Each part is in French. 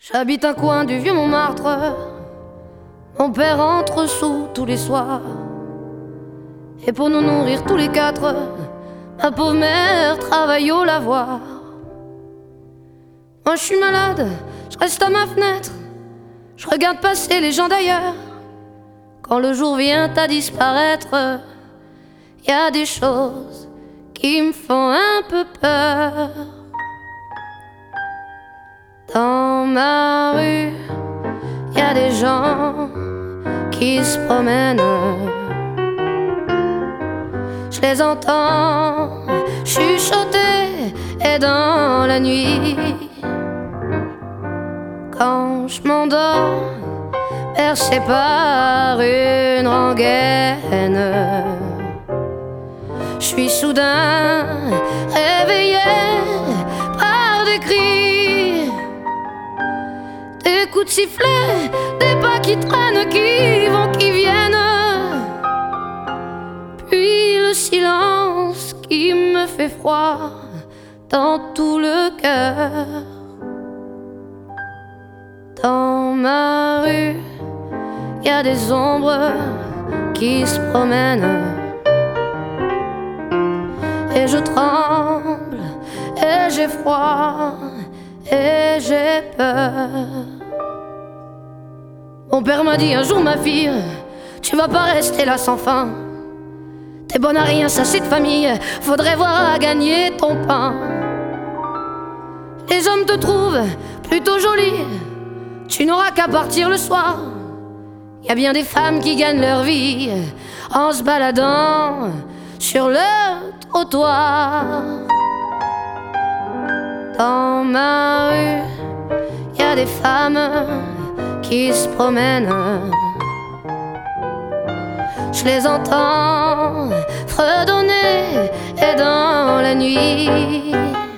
J'habite un coin du vieux Montmartre. Mon père entre sous tous les soirs. Et pour nous nourrir tous les quatre, ma pauvre mère travaille au lavoir. Moi je suis malade, je reste à ma fenêtre, je regarde passer les gens d'ailleurs. Quand le jour vient à disparaître, y a des choses qui me font un peu peur. Dans ma rue, y a des gens qui se promènent. Je les entends chuchoter, et dans la nuit, quand je m'endors, percé par une rengaine, je suis soudain réveillé par des cris, des coups de sifflet, des pas qui traînent, qui vont, qui viennent, puis le silence qui me fait froid dans tout le cœur. Dans ma rue, y a des ombres qui se promènent, et je tremble, et j'ai froid, et j'ai peur. Mon père m'a dit un jour, ma fille, tu vas pas rester là sans fin. T'es bonne à rien, ça c'est de famille, faudrait voir à gagner ton pain. Les hommes te trouvent plutôt jolie, tu n'auras qu'à partir le soir. Y a bien des femmes qui gagnent leur vie en se baladant sur le trottoir. Dans ma rue, y a des femmes qui se promènent. Je les entends fredonner, et dans la nuit,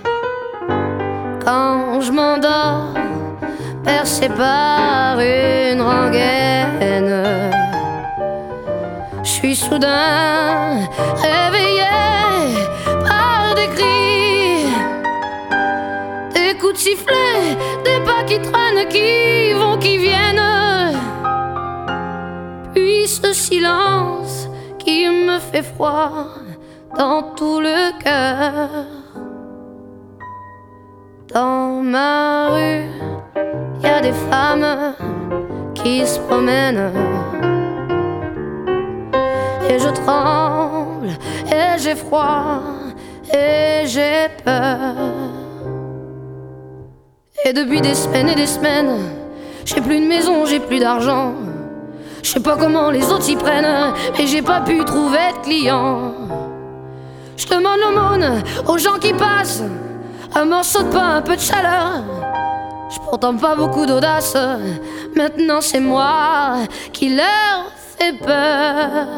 quand je m'endors, percé par une rengaine, je suis soudain réveillé par des cris, des coups de sifflet, des pas qui traînent, qui vont, qui viennent, puis ce silence qui me fait froid dans tout le cœur. Dans ma rue, y a des femmes qui se promènent, et je tremble, et j'ai froid, et j'ai peur. Et depuis des semaines et des semaines, j'ai plus de maison, j'ai plus d'argent. Je sais pas comment les autres s'y prennent, mais j'ai pas pu trouver de clients. Je demande l'aumône aux gens qui passent, un morceau de pain, un peu de chaleur. J'ai pourtant pas beaucoup d'audace, maintenant c'est moi qui leur fais peur.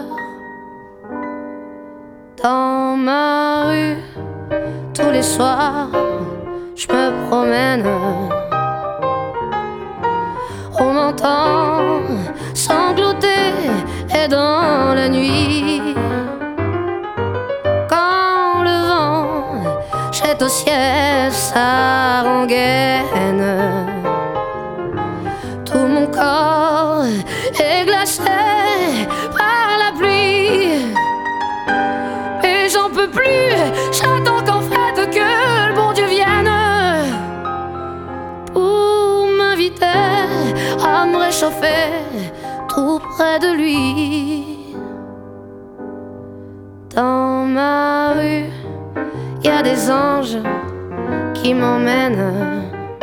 Dans ma rue, tous les soirs, je me promène. On m'entend sangloter, et dans la nuit, quand le vent jette au ciel sa rengaine, tout mon corps est glacé par la pluie, et j'en peux plus, j'attends qu'en fait que le bon Dieu vienne pour m'inviter à me réchauffer tout près de lui. Dans ma rue, y a des anges qui m'emmènent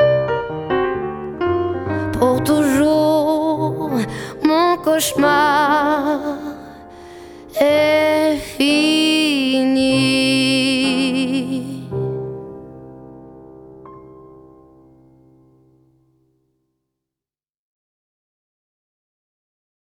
pour toujours. Mon cauchemar est